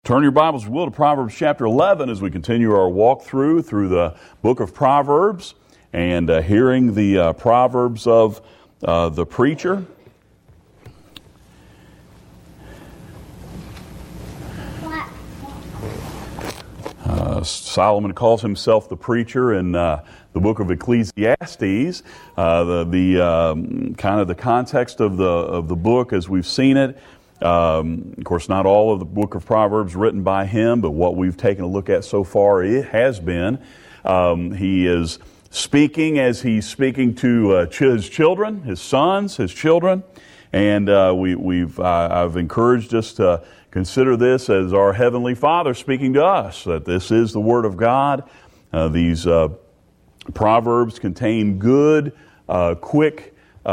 Turn your Bibles, if you will, to Proverbs chapter 11 as we continue our walk through the book of Proverbs and hearing the Proverbs of the preacher. Solomon calls himself the preacher in the book of Ecclesiastes. The kind of the context of the book as we've seen it. Of course, not all of the book of Proverbs written by him, but what we've taken a look at so far, it has been. He is speaking as he's speaking to his children, his sons, his children, and I've encouraged us to consider this as our Heavenly Father speaking to us, that this is the Word of God. These Proverbs contain good, quick,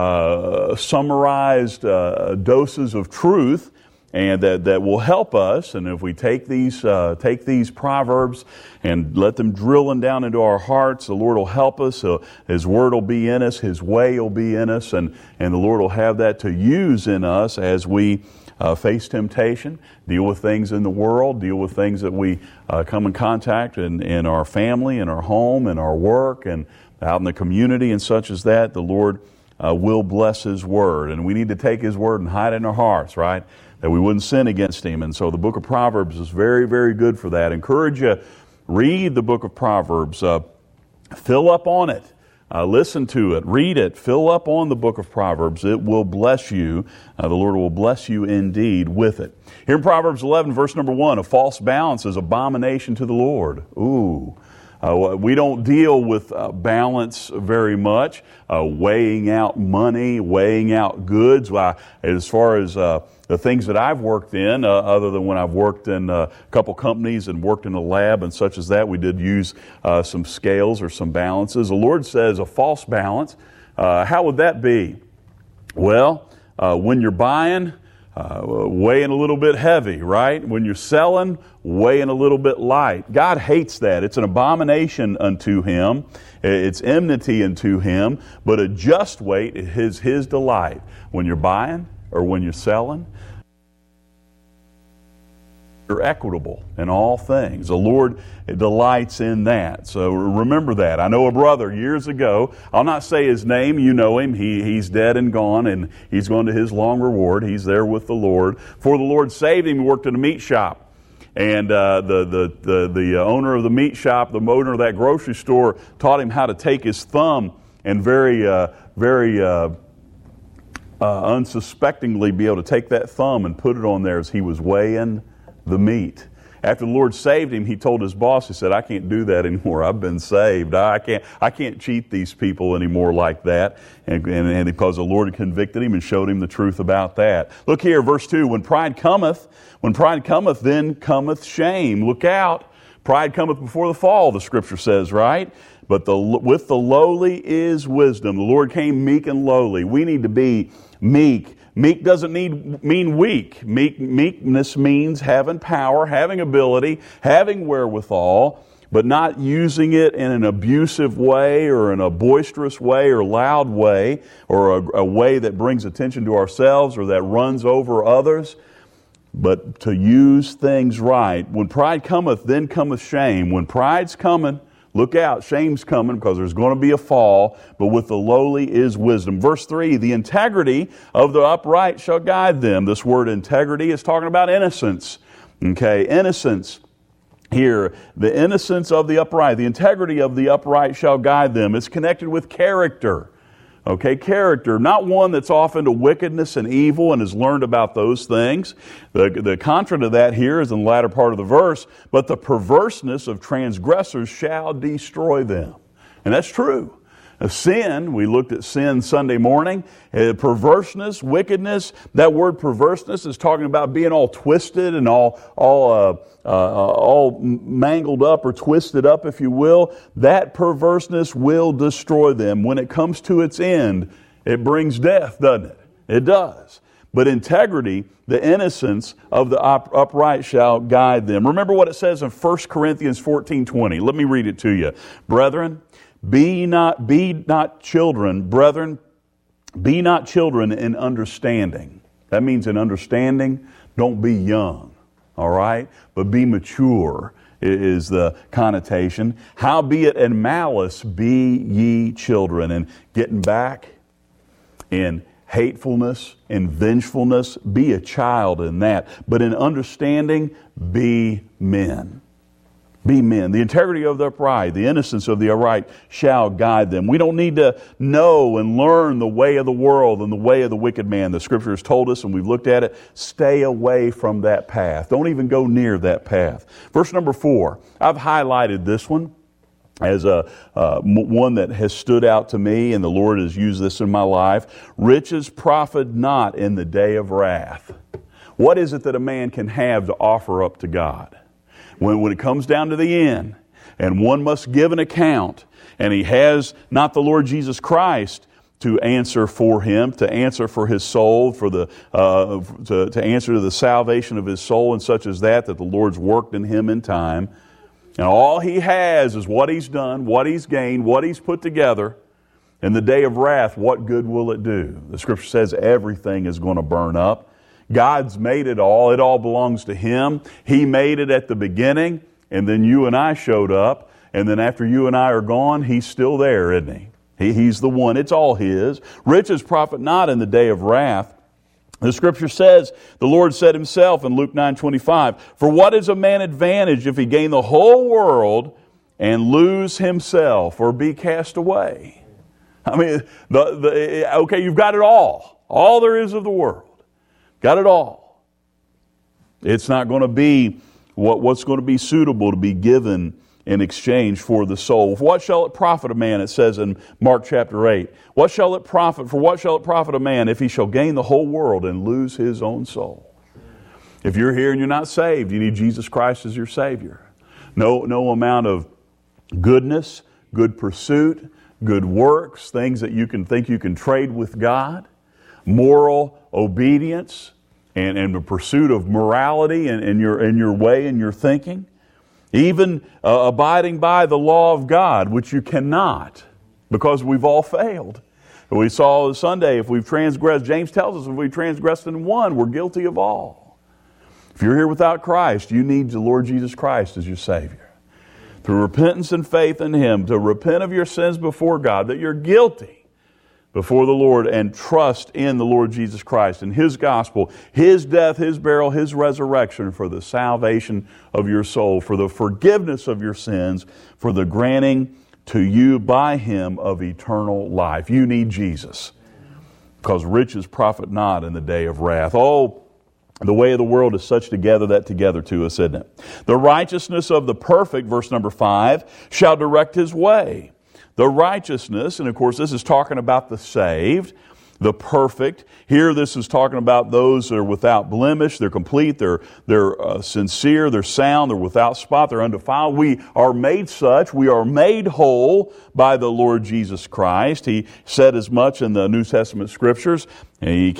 summarized doses of truth, and that will help us. And if we take these Proverbs and let them drill down into our hearts, the Lord will help us. His Word will be in us, His way will be in us, and the Lord will have that to use in us as we face temptation, deal with things in the world, deal with things that we come in contact in our family, in our home, in our work, and out in the community and such as that. The Lord will bless His Word. And we need to take His Word and hide it in our hearts, right? That we wouldn't sin against Him. And so the book of Proverbs is very, very good for that. I encourage you, read the book of Proverbs. Fill up on it. Listen to it. Read it. Fill up on the book of Proverbs. It will bless you. The Lord will bless you indeed with it. Here in Proverbs 11, verse number 1, a false balance is abomination to the Lord. Ooh. We don't deal with balance very much, weighing out money, weighing out goods. As far as the things that I've worked in, other than when I've worked in a couple companies and worked in a lab and such as that, we did use some scales or some balances. The Lord says a false balance. How would that be? Well, when you're buying, weighing a little bit heavy, right? When you're selling, weighing a little bit light. God hates that. It's an abomination unto Him. It's enmity unto Him. But a just weight is His delight. When you're buying or when you're selling, you're equitable in all things. The Lord delights in that. So remember that. I know a brother years ago, I'll not say his name, you know him. He's dead and gone, and he's gone to his long reward. He's there with the Lord. Before the Lord saved him, he worked in a meat shop. And the owner of the meat shop, the owner of that grocery store, taught him how to take his thumb and very unsuspectingly be able to take that thumb and put it on there as he was weighing the meat. After the Lord saved him, he told his boss, he said, I can't do that anymore. I've been saved. I can't cheat these people anymore like that. And because the Lord had convicted him and showed him the truth about that. Look here, verse 2, when pride cometh, then cometh shame. Look out. Pride cometh before the fall, the scripture says, right? But with the lowly is wisdom. The Lord came meek and lowly. We need to be meek. Meek doesn't mean weak. Meekness means having power, having ability, having wherewithal, but not using it in an abusive way or in a boisterous way or loud way or a way that brings attention to ourselves or that runs over others, but to use things right. When pride cometh, then cometh shame. When pride's coming, look out, shame's coming because there's going to be a fall, but with the lowly is wisdom. Verse 3, the integrity of the upright shall guide them. This word integrity is talking about innocence. Okay, innocence. Here, the innocence of the upright, the integrity of the upright shall guide them. It's connected with character. Okay, character, not one that's off into wickedness and evil and has learned about those things. The contra to that here is in the latter part of the verse, but the perverseness of transgressors shall destroy them. And that's true. Sin, we looked at sin Sunday morning, perverseness, wickedness. That word perverseness is talking about being all twisted and all mangled up or twisted up, if you will. That perverseness will destroy them. When it comes to its end, it brings death, doesn't it? It does. But integrity, the innocence of the upright shall guide them. Remember what it says in 1 Corinthians 14:20. Let me read it to you. Brethren, be not children, brethren, be not children in understanding. That means in understanding, don't be young. all right? But be mature is the connotation. Howbeit in malice be ye children. And getting back in hatefulness and vengefulness, be a child in that. But in understanding, be men. Be men. The integrity of the upright, the innocence of the upright shall guide them. We don't need to know and learn the way of the world and the way of the wicked man. The Scripture has told us, and we've looked at it, stay away from that path. Don't even go near that path. Verse number 4, I've highlighted this one as one that has stood out to me, and the Lord has used this in my life. Riches profit not in the day of wrath. What is it that a man can have to offer up to God? When it comes down to the end, and one must give an account, and he has not the Lord Jesus Christ to answer for him, to answer for his soul, for the to answer to the salvation of his soul, and such as that the Lord's worked in him in time. And all he has is what he's done, what he's gained, what he's put together. In the day of wrath, what good will it do? The Scripture says everything is going to burn up. God's made it all. It all belongs to Him. He made it at the beginning, and then you and I showed up. And then after you and I are gone, He's still there, isn't He? He's the one. It's all His. Riches profit not in the day of wrath. The Scripture says, the Lord said Himself in Luke 9:25, "For what is a man advantage if he gain the whole world and lose himself or be cast away?" I mean, okay, you've got it all. All there is of the world. Got it all. It's not going to be what's going to be suitable to be given in exchange for the soul. What shall it profit a man, it says in Mark chapter 8. What shall it profit a man if he shall gain the whole world and lose his own soul? If you're here and you're not saved, you need Jesus Christ as your Savior. No amount of goodness, good pursuit, good works, things that you can think you can trade with God, moral obedience, and the pursuit of morality in your way and your thinking, even abiding by the law of God, which you cannot, because we've all failed. We saw Sunday, if we've transgressed, James tells us if we've transgressed in one, we're guilty of all. If you're here without Christ, you need the Lord Jesus Christ as your Savior. Through repentance and faith in Him, to repent of your sins before God, that you're guilty before the Lord, and trust in the Lord Jesus Christ and His gospel, His death, His burial, His resurrection for the salvation of your soul, for the forgiveness of your sins, for the granting to you by Him of eternal life. You need Jesus, because riches profit not in the day of wrath. Oh, the way of the world is such to gather that together to us, isn't it? The righteousness of the perfect, verse number 5, shall direct his way. The righteousness, and of course this is talking about the saved, the perfect. Here this is talking about those that are without blemish, they're complete, they're sincere, they're sound, they're without spot, they're undefiled. We are made such, we are made whole by the Lord Jesus Christ. He said as much in the New Testament Scriptures. He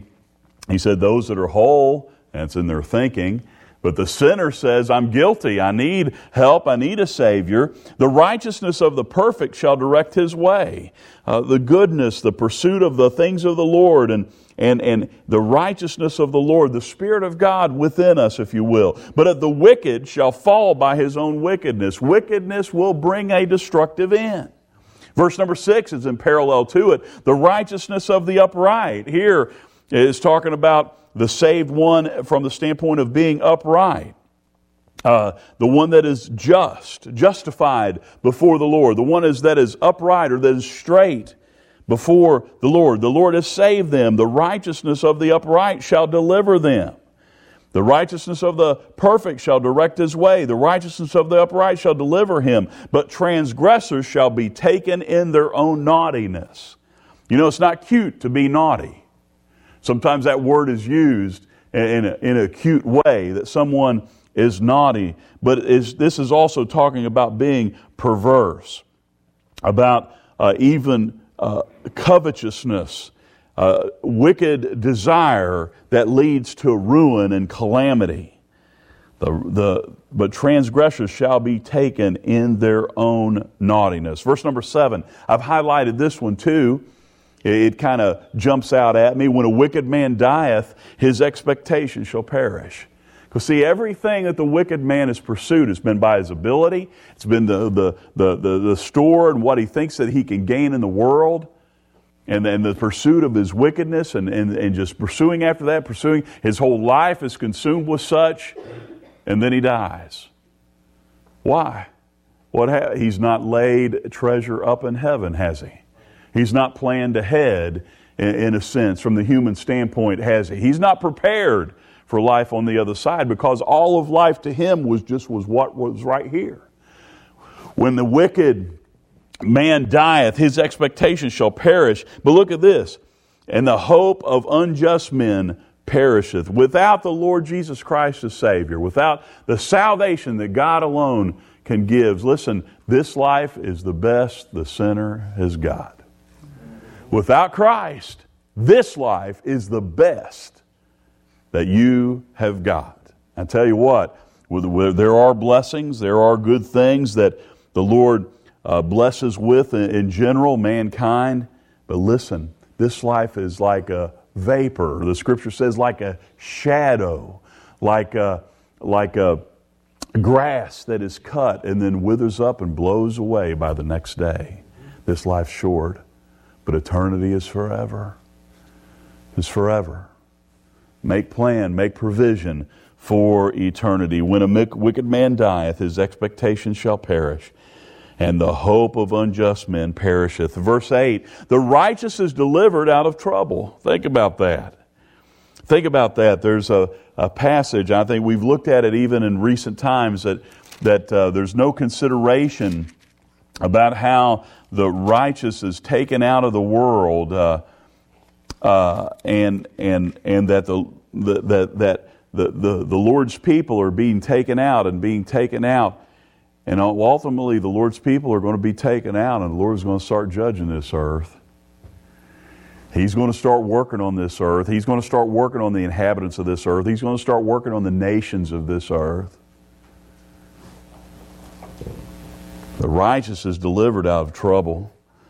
said those that are whole, and it's in their thinking. But the sinner says, I'm guilty, I need help, I need a Savior. The righteousness of the perfect shall direct his way. The goodness, the pursuit of the things of the Lord, and the righteousness of the Lord, the Spirit of God within us, if you will. But the wicked shall fall by his own wickedness. Wickedness will bring a destructive end. Verse number 6 is in parallel to it. The righteousness of the upright. Here is talking about the saved one from the standpoint of being upright. The one that is justified before the Lord. The one that is upright or that is straight before the Lord. The Lord has saved them. The righteousness of the upright shall deliver them. The righteousness of the perfect shall direct his way. The righteousness of the upright shall deliver him. But transgressors shall be taken in their own naughtiness. You know, it's not cute to be naughty. Sometimes that word is used in a cute way, that someone is naughty. But this is also talking about being perverse, about even covetousness, wicked desire that leads to ruin and calamity. But transgressors shall be taken in their own naughtiness. Verse number 7, I've highlighted this one too. It kind of jumps out at me. When a wicked man dieth, his expectation shall perish. Because see, everything that the wicked man has pursued has been by his ability. It's been the store and what he thinks that he can gain in the world. And then the pursuit of his wickedness and just pursuing after that, pursuing his whole life is consumed with such. And then he dies. Why? He's not laid treasure up in heaven, has he? He's not planned ahead, in a sense, from the human standpoint, has he? He's not prepared for life on the other side, because all of life to him was what was right here. When the wicked man dieth, his expectation shall perish. But look at this. And the hope of unjust men perisheth. Without the Lord Jesus Christ as Savior, without the salvation that God alone can give, listen, this life is the best the sinner has got. Without Christ, this life is the best that you have got. I tell you what, there are blessings, there are good things that the Lord blesses with in general, mankind. But listen, this life is like a vapor. The Scripture says like a shadow, like a grass that is cut and then withers up and blows away by the next day. This life's short, but eternity is forever. It's forever. Make plan, make provision for eternity. When a wicked man dieth, his expectation shall perish, and the hope of unjust men perisheth. Verse 8, the righteous is delivered out of trouble. Think about that. Think about that. There's a passage, I think we've looked at it even in recent times, that there's no consideration about how the righteous is taken out of the world, and that the Lord's people are being taken out and being taken out. And ultimately, the Lord's people are going to be taken out, and the Lord's going to start judging this earth. He's going to start working on this earth. He's going to start working on the inhabitants of this earth. He's going to start working on the nations of this earth. The righteous is delivered out of trouble.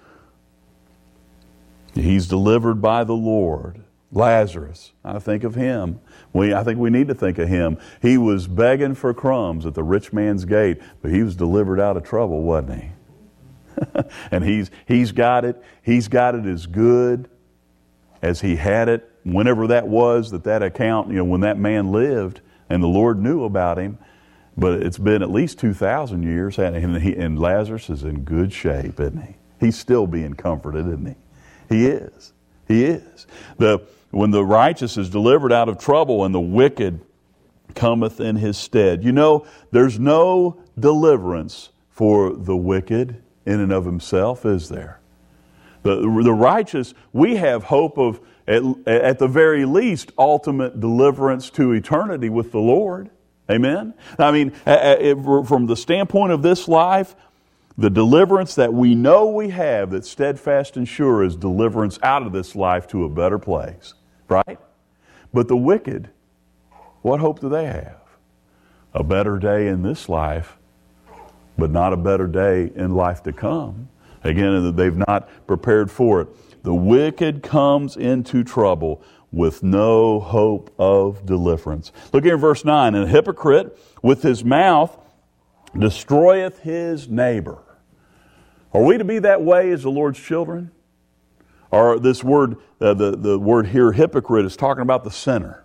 He's delivered by the Lord. Lazarus, I think of him. I think we need to think of him. He was begging for crumbs at the rich man's gate, but he was delivered out of trouble, wasn't he? And he's got it. He's got it as good as he had it whenever that was, that account, when that man lived and the Lord knew about him. But it's been at least 2,000 years, and Lazarus is in good shape, isn't he? He's still being comforted, isn't he? He is. He is. When the righteous is delivered out of trouble and the wicked cometh in his stead. There's no deliverance for the wicked in and of himself, is there? The righteous, we have hope of, at the very least, ultimate deliverance to eternity with the Lord. Amen? I mean, from the standpoint of this life, the deliverance that we know we have that's steadfast and sure is deliverance out of this life to a better place. Right? But the wicked, what hope do they have? A better day in this life, but not a better day in life to come. Again, they've not prepared for it. The wicked comes into trouble with no hope of deliverance. Look here in verse 9. And a hypocrite with his mouth destroyeth his neighbor. Are we to be that way as the Lord's children? Or this word, the word here, hypocrite, is talking about the sinner.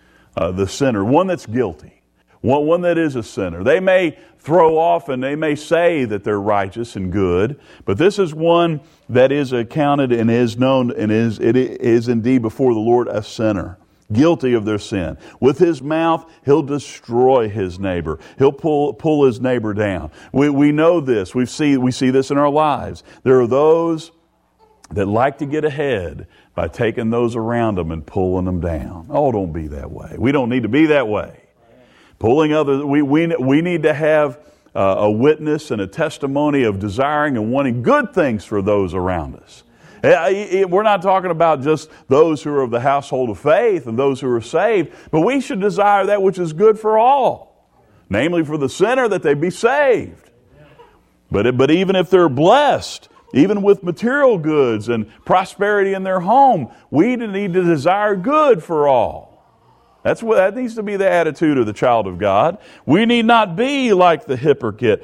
One that's guilty. One that is a sinner. They may throw off and they may say that they're righteous and good, but this is one that is accounted and is known and is indeed before the Lord a sinner, guilty of their sin. With his mouth, he'll destroy his neighbor. He'll pull his neighbor down. We know this. We see this in our lives. There are those that like to get ahead by taking those around them and pulling them down. Oh, don't be that way. We don't need to be that way. Pulling others, we need to have a witness and a testimony of desiring and wanting good things for those around us. We're not talking about just those who are of the household of faith and those who are saved, but we should desire that which is good for all, namely for the sinner that they be saved. But even if they're blessed, even with material goods and prosperity in their home, we need to desire good for all. That needs to be the attitude of the child of God. We need not be like the hypocrite.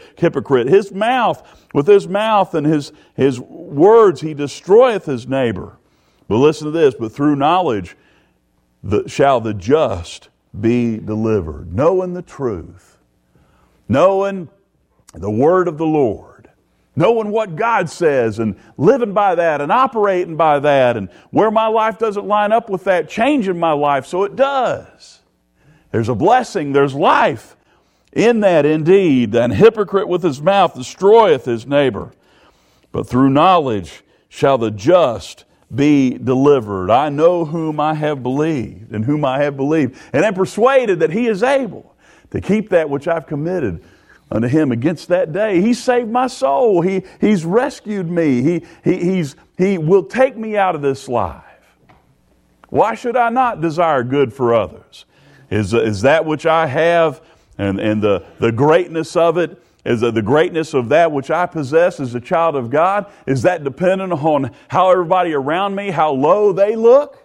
With his mouth and his words, he destroyeth his neighbor. But listen to this, but through knowledge shall the just be delivered. Knowing the truth, knowing the word of the Lord, knowing what God says and living by that and operating by that, and where my life doesn't line up with that, changing my life so it does. There's a blessing, there's life in that indeed. An hypocrite with his mouth destroyeth his neighbor, but through knowledge shall the just be delivered. I know whom I have believed, and am persuaded that he is able to keep that which I've committed unto him against that day. He saved my soul. He's rescued me. He will take me out of this life. Why should I not desire good for others? Is that which I have and the greatness of it, is the greatness of that which I possess as a child of God, is that dependent on how everybody around me, how low they look?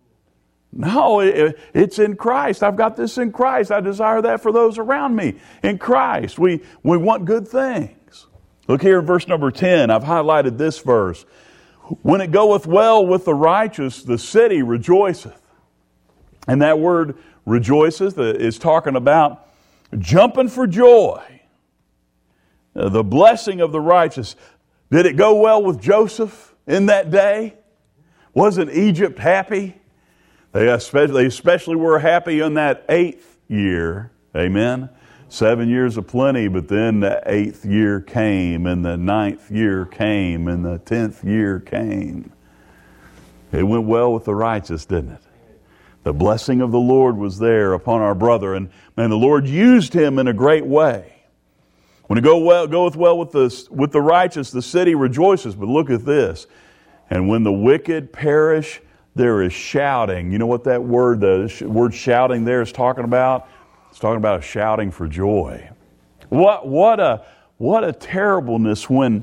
No, it's in Christ. I've got this in Christ. I desire that for those around me. In Christ, we want good things. Look here in verse number 10. I've highlighted this verse. When it goeth well with the righteous, the city rejoiceth. And that word rejoiceth is talking about jumping for joy. The blessing of the righteous. Did it go well with Joseph in that day? Wasn't Egypt happy? They especially were happy in that 8th year. Amen. 7 years of plenty, but then the 8th year came, and the 9th year came, and the 10th year came. It went well with the righteous, didn't it? The blessing of the Lord was there upon our brother, and the Lord used him in a great way. When it goeth well with the righteous, the city rejoices. But look at this. And when the wicked perish, there is shouting. You know what that word, the word shouting there is talking about? It's talking about a shouting for joy. What a terribleness when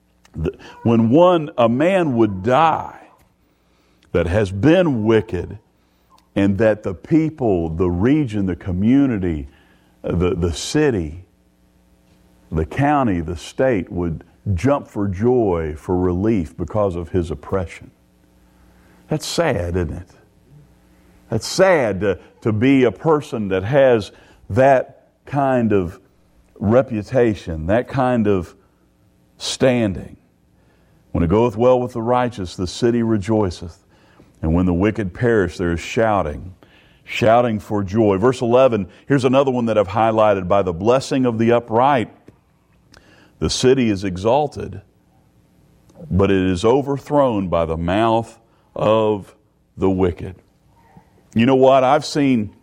a man would die that has been wicked, and that the people, the region, the community, the city, the county, the state would jump for joy, for relief because of his oppression. That's sad, isn't it? That's sad to be a person that has that kind of reputation, that kind of standing. When it goeth well with the righteous, the city rejoiceth. And when the wicked perish, there is shouting for joy. Verse 11, here's another one that I've highlighted. By the blessing of the upright, the city is exalted, but it is overthrown by the mouth of the wicked. You know what? I've seen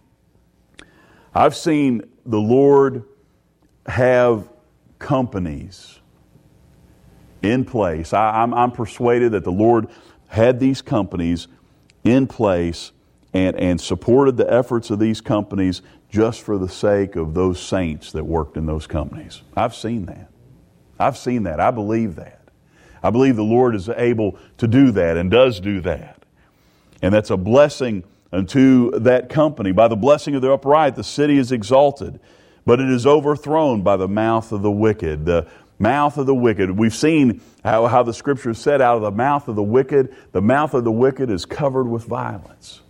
the Lord have companies in place. I'm persuaded that the Lord had these companies in place and supported the efforts of these companies just for the sake of those saints that worked in those companies. I've seen that. I believe that. I believe the Lord is able to do that and does do that. And that's a blessing unto that company. By the blessing of the upright, the city is exalted, but it is overthrown by the mouth of the wicked. The mouth of the wicked. We've seen how the Scripture said, out of the mouth of the wicked is covered with violence.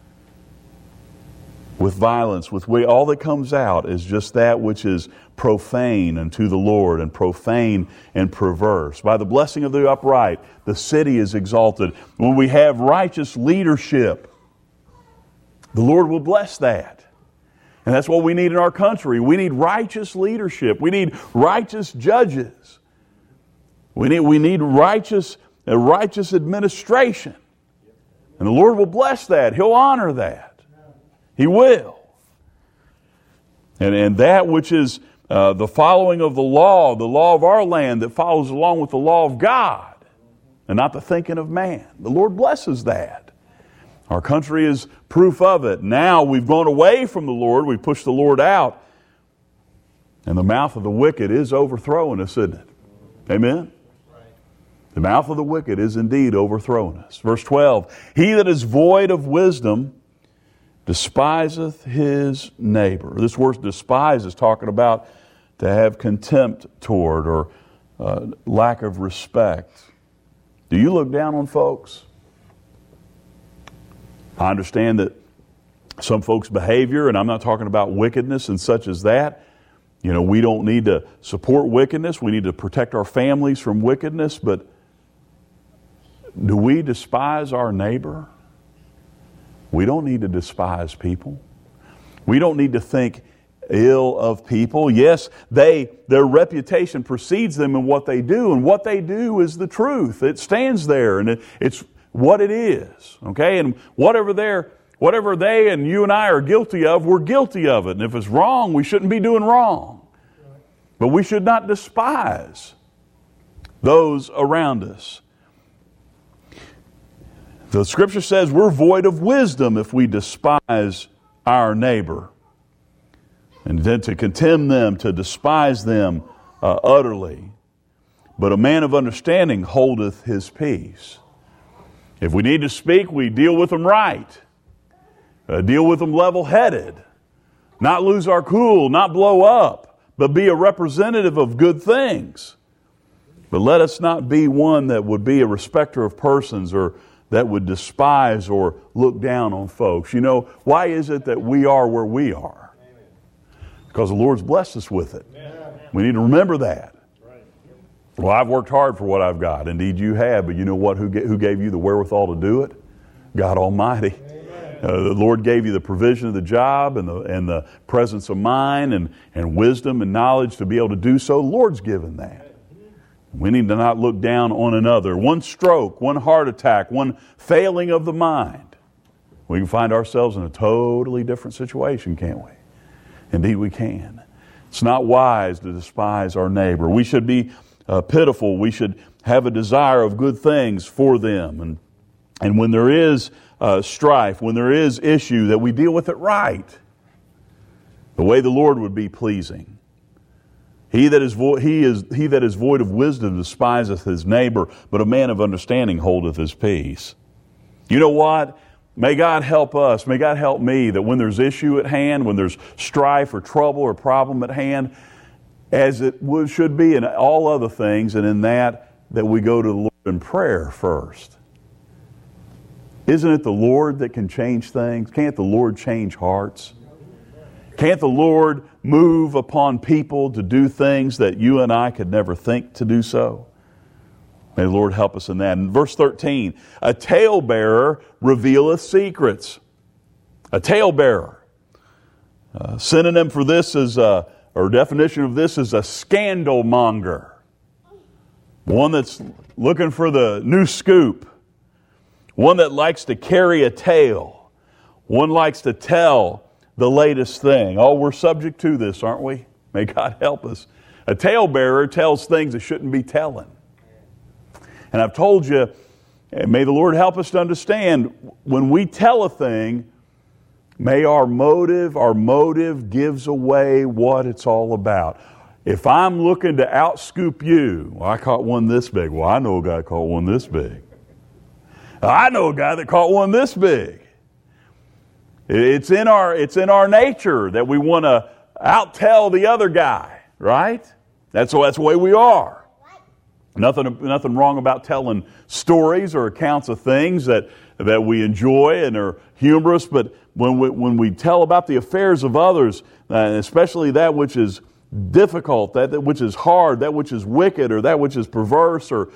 All that comes out is just that which is profane unto the Lord, and profane and perverse. By the blessing of the upright, the city is exalted. When we have righteous leadership, the Lord will bless that. And that's what we need in our country. We need righteous leadership. We need righteous judges. We need righteous administration. And the Lord will bless that. He'll honor that. He will. And that which is the following of the law of our land that follows along with the law of God and not the thinking of man. The Lord blesses that. Our country is proof of it. Now we've gone away from the Lord. We've pushed the Lord out. And the mouth of the wicked is overthrowing us, isn't it? Amen? The mouth of the wicked is indeed overthrowing us. Verse 12, he that is void of wisdom despiseth his neighbor. This word despise is talking about to have contempt toward or lack of respect. Do you look down on folks? I understand that some folks' behavior, and I'm not talking about wickedness and such as that. You know, we don't need to support wickedness. We need to protect our families from wickedness. But do we despise our neighbor? We don't need to despise people. We don't need to think ill of people. Yes, their reputation precedes them in what they do, and what they do is the truth. It stands there, and it's what it is. Okay, and whatever they and you and I are guilty of, we're guilty of it. And if it's wrong, we shouldn't be doing wrong. But we should not despise those around us. The Scripture says we're void of wisdom if we despise our neighbor. And then to contemn them, to despise them utterly. But a man of understanding holdeth his peace. If we need to speak, we deal with them right. Deal with them level-headed. Not lose our cool, not blow up, but be a representative of good things. But let us not be one that would be a respecter of persons or that would despise or look down on folks. You know, why is it that we are where we are? Because the Lord's blessed us with it. We need to remember that. Well, I've worked hard for what I've got. Indeed, you have. But you know what? Who gave you the wherewithal to do it? God Almighty. The Lord gave you the provision of the job and the presence of mind and wisdom and knowledge to be able to do so. The Lord's given that. We need to not look down on another. One stroke, one heart attack, one failing of the mind. We can find ourselves in a totally different situation, can't we? Indeed, we can. It's not wise to despise our neighbor. We should be pitiful. We should have a desire of good things for them. And when there is strife, when there is issue, that we deal with it right. The way the Lord would be pleasing. He that is void of wisdom despiseth his neighbor, but a man of understanding holdeth his peace. You know what? May God help us. May God help me that when there's issue at hand, when there's strife or trouble or problem at hand, as it should be in all other things, and in that we go to the Lord in prayer first. Isn't it the Lord that can change things? Can't the Lord change hearts? Can't the Lord move upon people to do things that you and I could never think to do so? May the Lord help us in that. In verse 13, a talebearer revealeth secrets. A talebearer. Synonym for this is, or definition of this is a scandal monger. One that's looking for the new scoop. One that likes to carry a tale. One likes to tell the latest thing. Oh, we're subject to this, aren't we? May God help us. A talebearer tells things that shouldn't be telling. And I've told you, and may the Lord help us to understand, when we tell a thing, may our motive gives away what it's all about. If I'm looking to outscoop you, well, I caught one this big. Well, I know a guy that caught one this big. I know a guy that caught one this big. It's in our nature that we want to outtell the other guy, right? That's the way we are. Nothing wrong about telling stories or accounts of things that we enjoy and are humorous, but when we tell about the affairs of others, especially that which is difficult, that which is hard, that which is wicked, or that which is perverse, or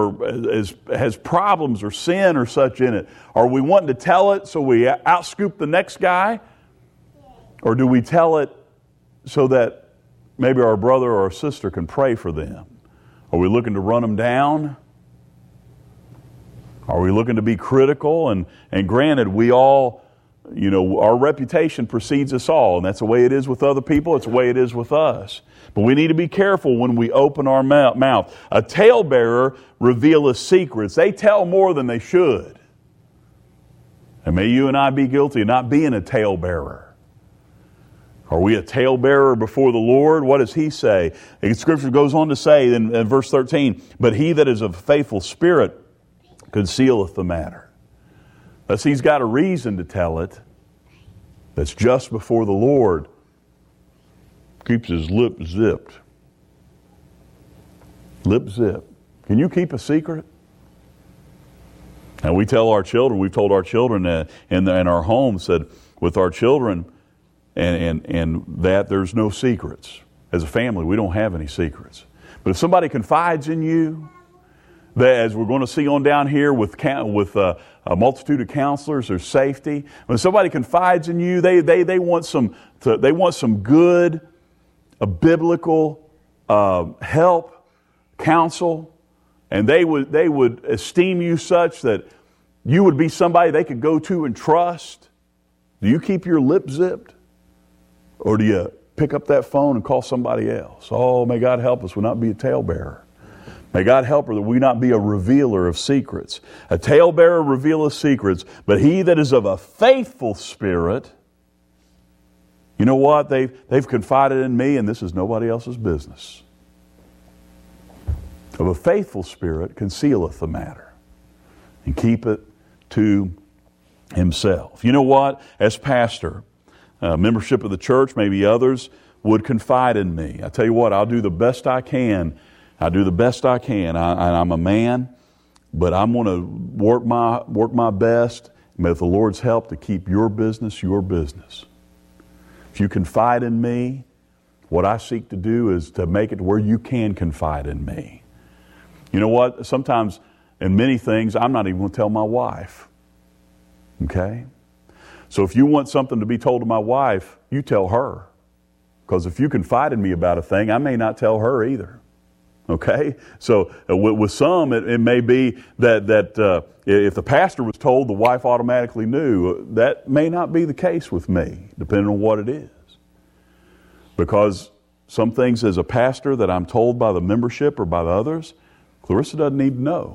has problems or sin or such in it, are we wanting to tell it so we outscoop the next guy? Or do we tell it so that maybe our brother or our sister can pray for them? Are we looking to run them down? Are we looking to be critical? And granted, we all, our reputation precedes us all, and that's the way it is with other people, it's the way it is with us. But we need to be careful when we open our mouth. A talebearer revealeth secrets. They tell more than they should. And may you and I be guilty of not being a talebearer. Are we a talebearer before the Lord? What does He say? The Scripture goes on to say in verse 13, but he that is of a faithful spirit concealeth the matter. Thus He's got a reason to tell it. that's just before the Lord keeps his lip zipped. Lip zip. Can you keep a secret? And we tell our children, we've told our children in our homes that with our children and that there's no secrets. As a family, we don't have any secrets. But if somebody confides in you, that as we're going to see on down here with a multitude of counselors, there's safety. When somebody confides in you, they want some good, biblical help, counsel, and they would esteem you such that you would be somebody they could go to and trust. Do you keep your lip zipped, or do you pick up that phone and call somebody else? Oh, may God help us, we not be a talebearer. May God help her that we not be a revealer of secrets. A talebearer revealeth secrets, but he that is of a faithful spirit, you know what? They've confided in me, and this is nobody else's business. Of a faithful spirit concealeth the matter, and keep it to himself. You know what? As pastor, membership of the church, maybe others would confide in me. I tell you what, I'll do the best I can. I'm a man, but I'm going to work my best with the Lord's help to keep your business your business. If you confide in me, what I seek to do is to make it where you can confide in me. You know what? Sometimes in many things, I'm not even going to tell my wife. Okay? So if you want something to be told to my wife, you tell her. Because if you confide in me about a thing, I may not tell her either. Okay? So with some, it may be that if the pastor was told, the wife automatically knew. That may not be the case with me, depending on what it is. Because some things as a pastor that I'm told by the membership or by the others, Clarissa doesn't need to know.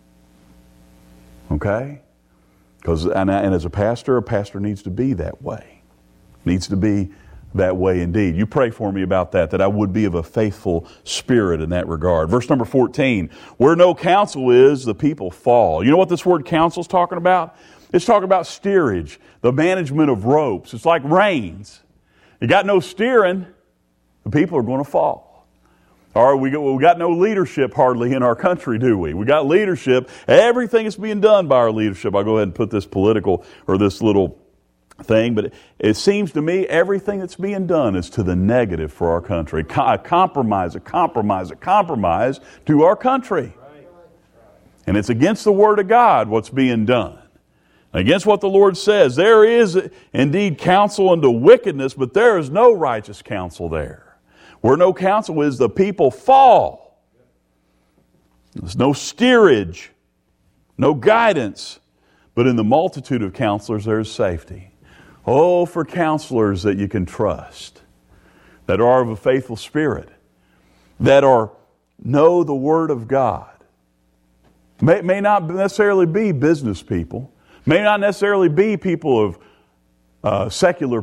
Okay? And as a pastor needs to be that way. Needs to be that way indeed. You pray for me about that I would be of a faithful spirit in that regard. Verse number 14, where no counsel is, the people fall. You know what this word counsel is talking about? It's talking about steerage, the management of ropes. It's like reins. You got no steering, the people are going to fall. Or we got no leadership hardly in our country, do we? We got leadership. Everything is being done by our leadership. I'll go ahead and put this political or this little thing, but it seems to me everything that's being done is to the negative for our country. A compromise to our country. And it's against the Word of God what's being done. Against what the Lord says. There is indeed counsel unto wickedness, but there is no righteous counsel there. Where no counsel is, the people fall. There's no steerage, no guidance, but in the multitude of counselors there's safety. Oh, for counselors that you can trust, that are of a faithful spirit, that know the Word of God. May not necessarily be business people, may not necessarily be people of secular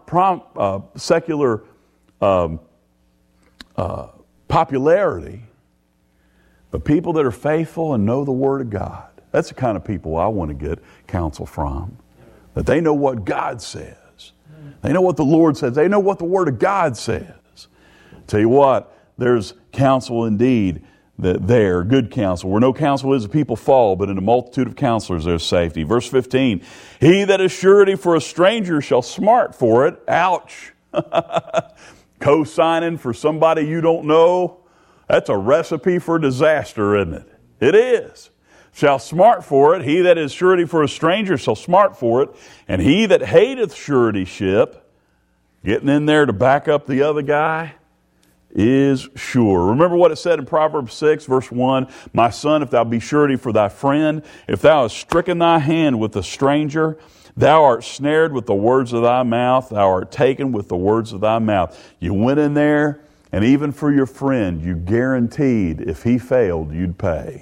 popularity, but people that are faithful and know the Word of God. That's the kind of people I want to get counsel from. That they know what God says. They know what the Lord says. They know what the Word of God says. Tell you what, there's counsel indeed there, good counsel. Where no counsel is, the people fall, but in a multitude of counselors there's safety. Verse 15, he that is surety for a stranger shall smart for it. Ouch. Co-signing for somebody you don't know, that's a recipe for disaster, isn't it? It is. Shall smart for it. He that is surety for a stranger shall smart for it. And he that hateth suretyship, getting in there to back up the other guy, is sure. Remember what it said in Proverbs 6, verse 1, my son, if thou be surety for thy friend, if thou hast stricken thy hand with a stranger, thou art snared with the words of thy mouth, thou art taken with the words of thy mouth. You went in there, and even for your friend, you guaranteed if he failed, you'd pay.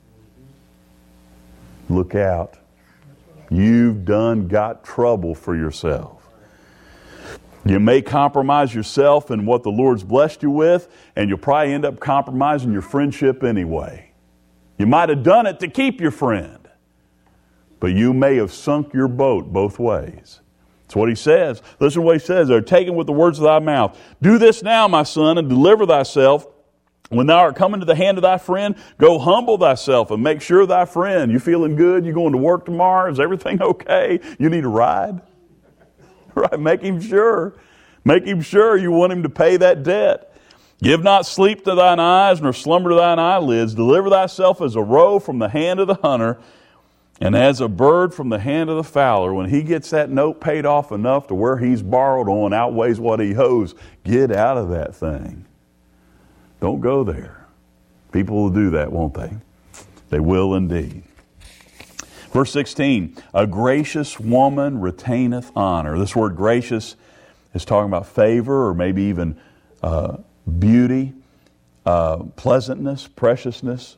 Look out. You've got trouble for yourself. You may compromise yourself in what the Lord's blessed you with, and you'll probably end up compromising your friendship anyway. You might have done it to keep your friend, but you may have sunk your boat both ways. That's what he says. Listen to what he says. They're taken with the words of thy mouth. Do this now, my son, and deliver thyself. When thou art coming to the hand of thy friend, go humble thyself and make sure thy friend. You feeling good? You going to work tomorrow? Is everything okay? You need a ride? Right? Make him sure. Make him sure you want him to pay that debt. Give not sleep to thine eyes, nor slumber to thine eyelids. Deliver thyself as a roe from the hand of the hunter, and as a bird from the hand of the fowler. When he gets that note paid off enough to where he's borrowed on outweighs what he owes, get out of that thing. Don't go there. People will do that, won't they? They will indeed. Verse 16, a gracious woman retaineth honor. This word gracious is talking about favor, or maybe even beauty, pleasantness, preciousness.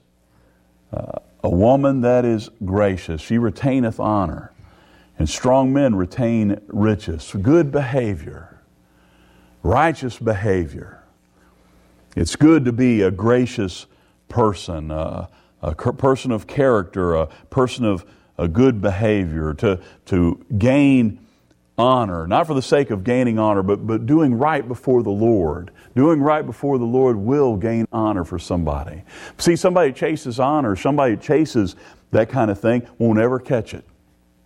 A woman that is gracious, she retaineth honor. And strong men retain riches. Good behavior, righteous behavior. It's good to be a gracious person, a person of character, a person of a good behavior, to gain honor, not for the sake of gaining honor, but doing right before the Lord. Doing right before the Lord will gain honor for somebody. See, somebody chases honor, somebody chases that kind of thing, won't ever catch it.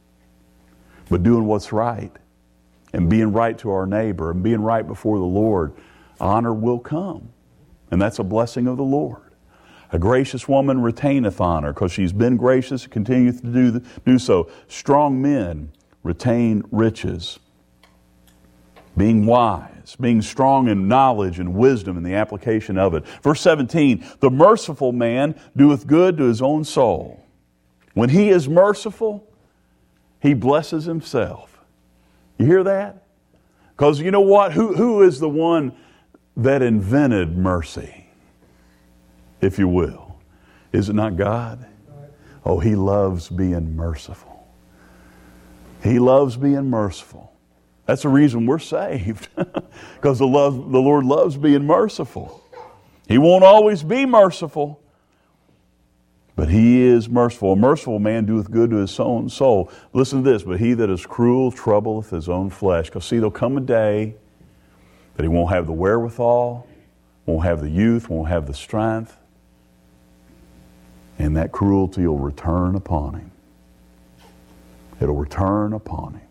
But doing what's right, and being right to our neighbor, and being right before the Lord, honor will come. And that's a blessing of the Lord. A gracious woman retaineth honor, because she's been gracious and continueth to do so. Strong men retain riches. Being wise, being strong in knowledge and wisdom and the application of it. Verse 17, the merciful man doeth good to his own soul. When he is merciful, he blesses himself. You hear that? Because you know what? Who is the one that invented mercy, if you will? Is it not God? Oh, He loves being merciful. He loves being merciful. That's the reason we're saved. Because the Lord loves being merciful. He won't always be merciful, but He is merciful. A merciful man doeth good to his own soul. Listen to this, but he that is cruel troubleth his own flesh. Because see, there'll come a day that he won't have the wherewithal, won't have the youth, won't have the strength, and that cruelty will return upon him. It'll return upon him.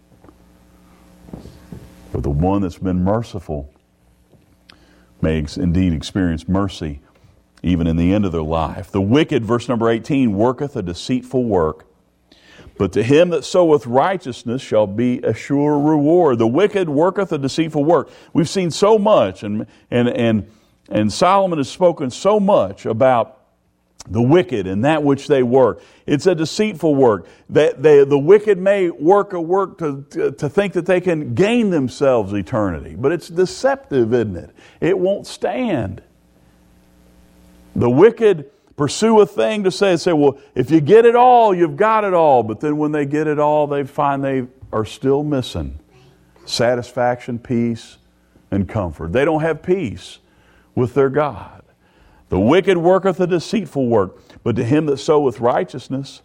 But the one that's been merciful may indeed experience mercy even in the end of their life. The wicked, verse number 18, worketh a deceitful work, but to him that soweth righteousness shall be a sure reward. The wicked worketh a deceitful work. We've seen so much, and Solomon has spoken so much about the wicked and that which they work. It's a deceitful work. That the wicked may work a work to think that they can gain themselves eternity. But it's deceptive, isn't it? It won't stand. The wicked pursue a thing to say, well, if you get it all, you've got it all. But then when they get it all, they find they are still missing satisfaction, peace, and comfort. They don't have peace with their God. The wicked worketh a deceitful work, but to him that soweth righteousness,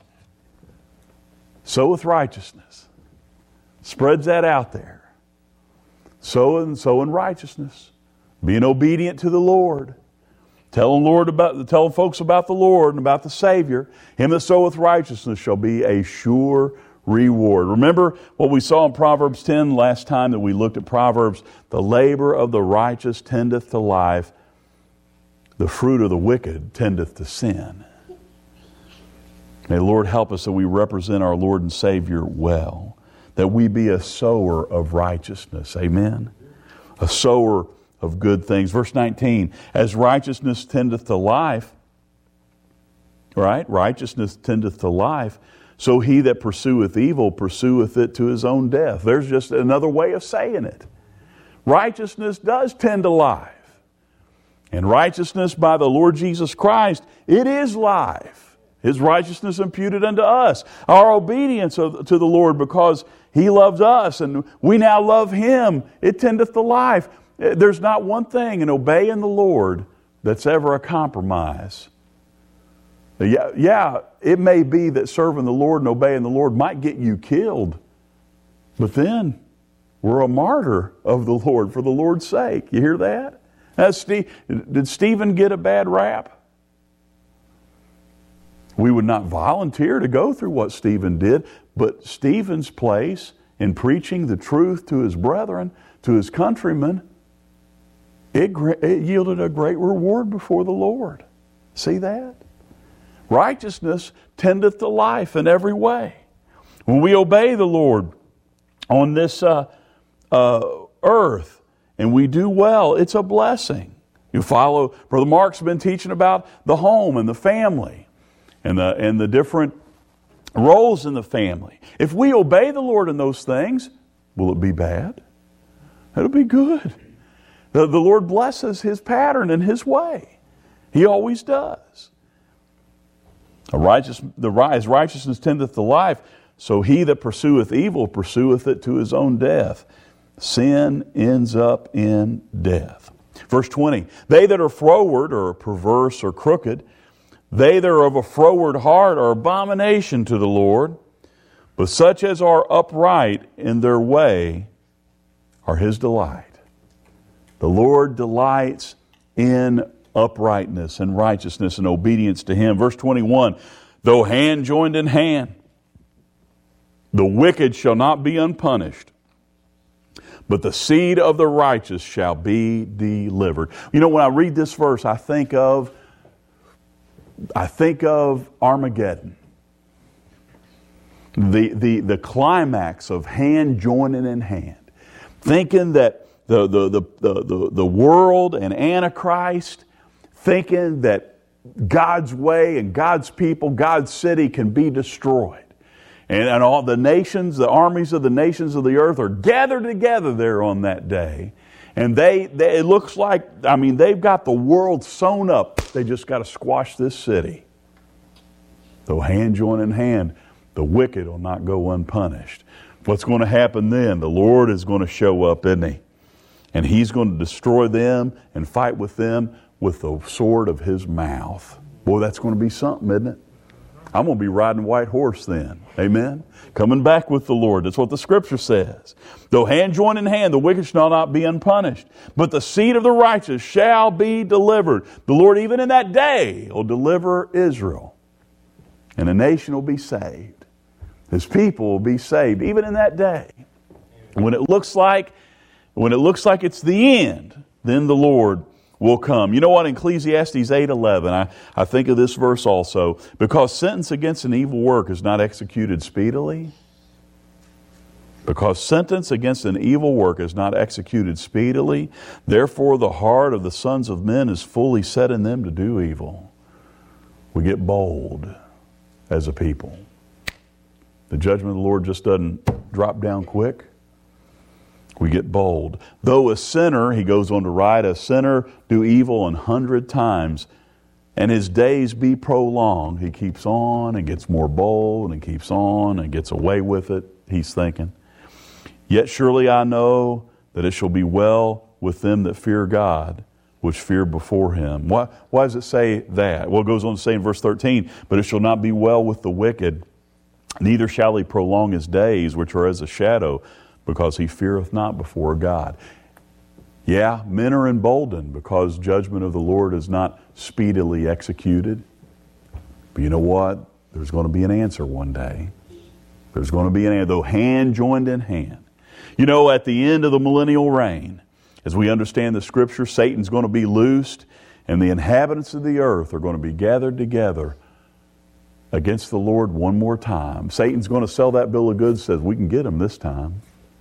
spreads that out there. Sowing righteousness, being obedient to the Lord, telling folks about the Lord and about the Savior. Him that soweth righteousness shall be a sure reward. Remember what we saw in Proverbs 10 last time that we looked at Proverbs. The labor of the righteous tendeth to life. The fruit of the wicked tendeth to sin. May the Lord help us that we represent our Lord and Savior well. That we be a sower of righteousness. Amen? A sower of good things. Verse 19, as righteousness tendeth to life, right? Righteousness tendeth to life, so he that pursueth evil pursueth it to his own death. There's just another way of saying it. Righteousness does tend to life. And righteousness by the Lord Jesus Christ, it is life. His righteousness imputed unto us. Our obedience to the Lord because He loves us and we now love Him, it tendeth to life. There's not one thing in obeying the Lord that's ever a compromise. Yeah, it may be that serving the Lord and obeying the Lord might get you killed But then we're a martyr of the Lord for the Lord's sake. You hear that? Did Stephen get a bad rap? We would not volunteer to go through what Stephen did, but Stephen's place in preaching the truth to his brethren, to his countrymen, it yielded a great reward before the Lord. See that? Righteousness tendeth to life in every way. When we obey the Lord on this earth and we do well, it's a blessing. You follow, Brother Mark's been teaching about the home and the family and the different roles in the family. If we obey the Lord in those things, will it be bad? It'll be good. The Lord blesses His pattern and His way. He always does. As righteousness tendeth to life, so he that pursueth evil pursueth it to his own death. Sin ends up in death. Verse 20, they that are froward or perverse or crooked, they that are of a froward heart are abomination to the Lord, but such as are upright in their way are His delight. The Lord delights in uprightness and righteousness and obedience to Him. Verse 21, though hand joined in hand, the wicked shall not be unpunished, but the seed of the righteous shall be delivered. You know, when I read this verse, I think of Armageddon. The climax of hand joining in hand. Thinking that the world and Antichrist, thinking that God's way and God's people, God's city can be destroyed. And all the nations, the armies of the nations of the earth are gathered together there on that day. And it looks like, they've got the world sewn up. They just got to squash this city. Though hand join in hand, the wicked will not go unpunished. What's going to happen then? The Lord is going to show up, isn't He? And He's going to destroy them and fight with them with the sword of His mouth. Boy, that's going to be something, isn't it? I'm going to be riding a white horse then. Amen? Coming back with the Lord. That's what the Scripture says. Though hand join in hand, the wicked shall not be unpunished, but the seed of the righteous shall be delivered. The Lord, even in that day, will deliver Israel. And a nation will be saved. His people will be saved, even in that day. When it looks like it's the end, then the Lord will come. You know what? In Ecclesiastes 8:11, I think of this verse also. Because sentence against an evil work is not executed speedily. Because sentence against an evil work is not executed speedily. Therefore the heart of the sons of men is fully set in them to do evil. We get bold as a people. The judgment of the Lord just doesn't drop down quick. We get bold. Though a sinner, he goes on to write, a sinner do evil 100 times, and his days be prolonged. He keeps on and gets more bold and keeps on and gets away with it, he's thinking. Yet surely I know that it shall be well with them that fear God, which fear before Him. Why does it say that? Well, it goes on to say in verse 13, but it shall not be well with the wicked, neither shall he prolong his days, which are as a shadow, because he feareth not before God. Yeah, men are emboldened because judgment of the Lord is not speedily executed. But you know what? There's going to be an answer one day. There's going to be an answer, though hand joined in hand. You know, at the end of the millennial reign, as we understand the Scripture, Satan's going to be loosed, and the inhabitants of the earth are going to be gathered together against the Lord one more time. Satan's going to sell that bill of goods, says we can get him this time.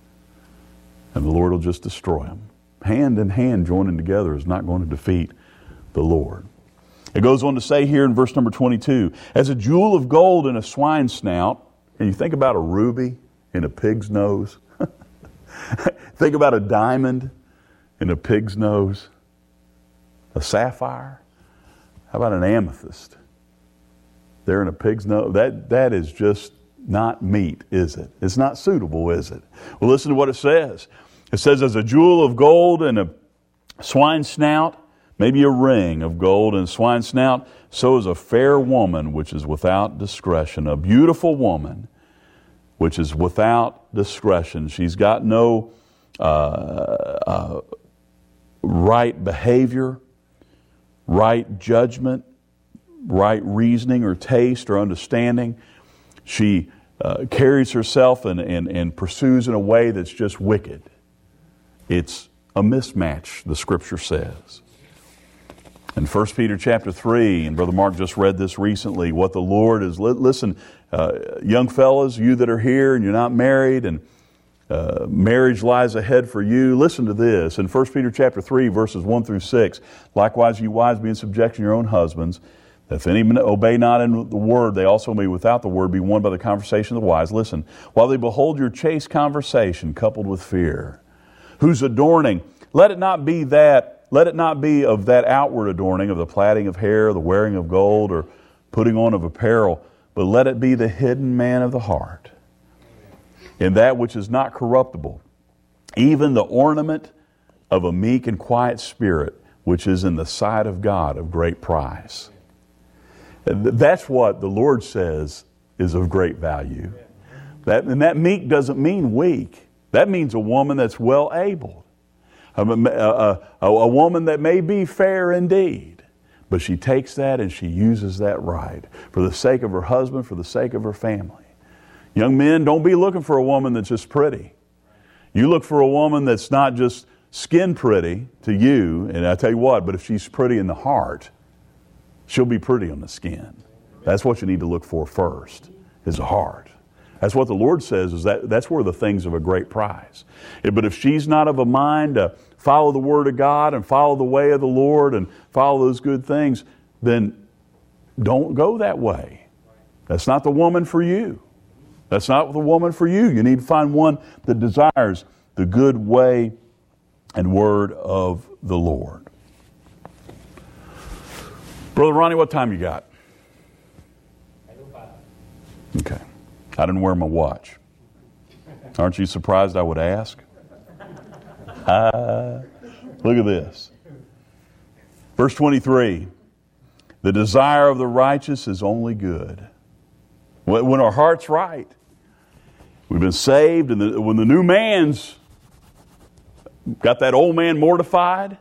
And the Lord will just destroy them. Hand in hand joining together is not going to defeat the Lord. It goes on to say here in verse number 22, as a jewel of gold in a swine's snout, and you think about a ruby in a pig's nose. Think about a diamond in a pig's nose. A sapphire. How about an amethyst? There in a pig's nose. That is just not meat, is it? It's not suitable, is it? Well, listen to what it says. It says, as a jewel of gold in a swine's snout, maybe a ring of gold in a swine's snout, so is a fair woman which is without discretion. A beautiful woman which is without discretion. She's got no right behavior, right judgment, right reasoning or taste or understanding. She carries herself and pursues in a way that's just wicked. It's a mismatch, the Scripture says. In 1 Peter chapter 3, and Brother Mark just read this recently, what the Lord is, listen, young fellas, you that are here and you're not married and marriage lies ahead for you, listen to this. In 1 Peter chapter 3, verses 1 through 6, likewise you wives be in subjection to your own husbands, that if any obey not in the word, they also may without the word be won by the conversation of the wise. Listen, while they behold your chaste conversation coupled with fear, whose adorning, let it not be of that outward adorning of the plaiting of hair, the wearing of gold, or putting on of apparel, but let it be the hidden man of the heart, in that which is not corruptible, even the ornament of a meek and quiet spirit, which is in the sight of God of great price. That's what the Lord says is of great value. That meek doesn't mean weak. That means a woman that's well able. A woman that may be fair indeed, but she takes that and she uses that right for the sake of her husband, for the sake of her family. Young men, don't be looking for a woman that's just pretty. You look for a woman that's not just skin pretty to you, and I tell you what, but if she's pretty in the heart, she'll be pretty on the skin. That's what you need to look for first, is the heart. That's what the Lord says, is that's where the things of a great price. But if she's not of a mind to follow the Word of God and follow the way of the Lord and follow those good things, then don't go that way. That's not the woman for you. That's not the woman for you. You need to find one that desires the good way and word of the Lord. Brother Ronnie, what time you got? Okay. I didn't wear my watch. Aren't you surprised I would ask? Look at this. Verse 23. The desire of the righteous is only good. When our heart's right, we've been saved, and when the new man's got that old man mortified,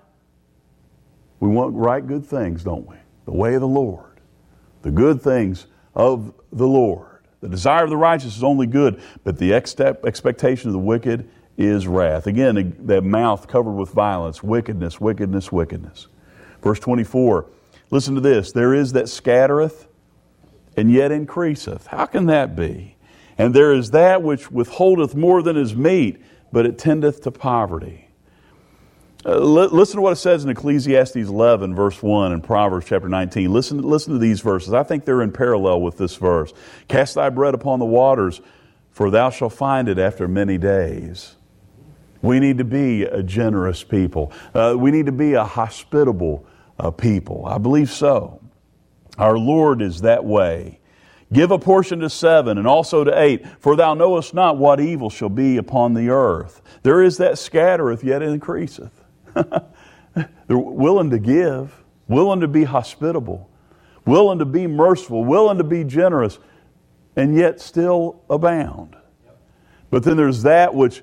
we want right good things, don't we? The way of the Lord. The good things of the Lord. The desire of the righteous is only good, but the expectation of the wicked is wrath. Again, that mouth covered with violence, wickedness, wickedness, wickedness. Verse 24, listen to this. There is that scattereth and yet increaseth. How can that be? And there is that which withholdeth more than is meet, but it tendeth to poverty. Listen to what it says in Ecclesiastes 11, verse 1, and Proverbs chapter 19. Listen to these verses. I think they're in parallel with this verse. Cast thy bread upon the waters, for thou shalt find it after many days. We need to be a generous people. We need to be a hospitable people. I believe so. Our Lord is that way. Give a portion to 7 and also to 8, for thou knowest not what evil shall be upon the earth. There is that scattereth, yet increaseth. They're willing to give, willing to be hospitable, willing to be merciful, willing to be generous, and yet still abound. But then there's that which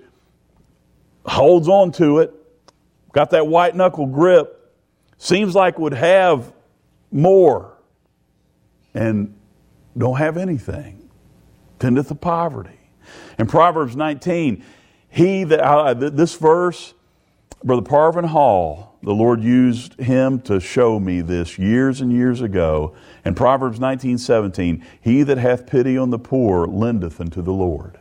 holds on to it, got that white knuckle grip, seems like would have more, and don't have anything. Tendeth to poverty. In Proverbs 19, this verse, Brother Parvin Hall, the Lord used him to show me this years and years ago. In Proverbs 19:17, he that hath pity on the poor lendeth unto the Lord.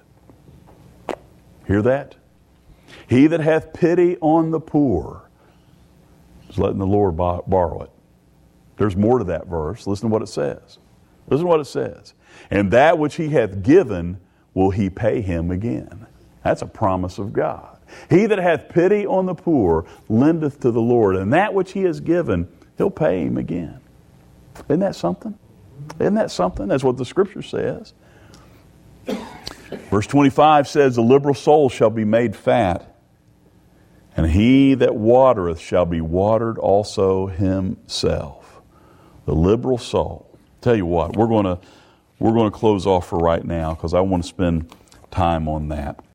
Hear that? He that hath pity on the poor is letting the Lord borrow it. There's more to that verse. Listen to what it says. Listen to what it says. And that which he hath given will he pay him again. That's a promise of God. He that hath pity on the poor lendeth to the Lord, and that which he has given, he'll pay him again. Isn't that something? Isn't that something? That's what the Scripture says. Verse 25 says, the liberal soul shall be made fat, and he that watereth shall be watered also himself. The liberal soul. Tell you what, we're going to close off for right now, because I want to spend time on that.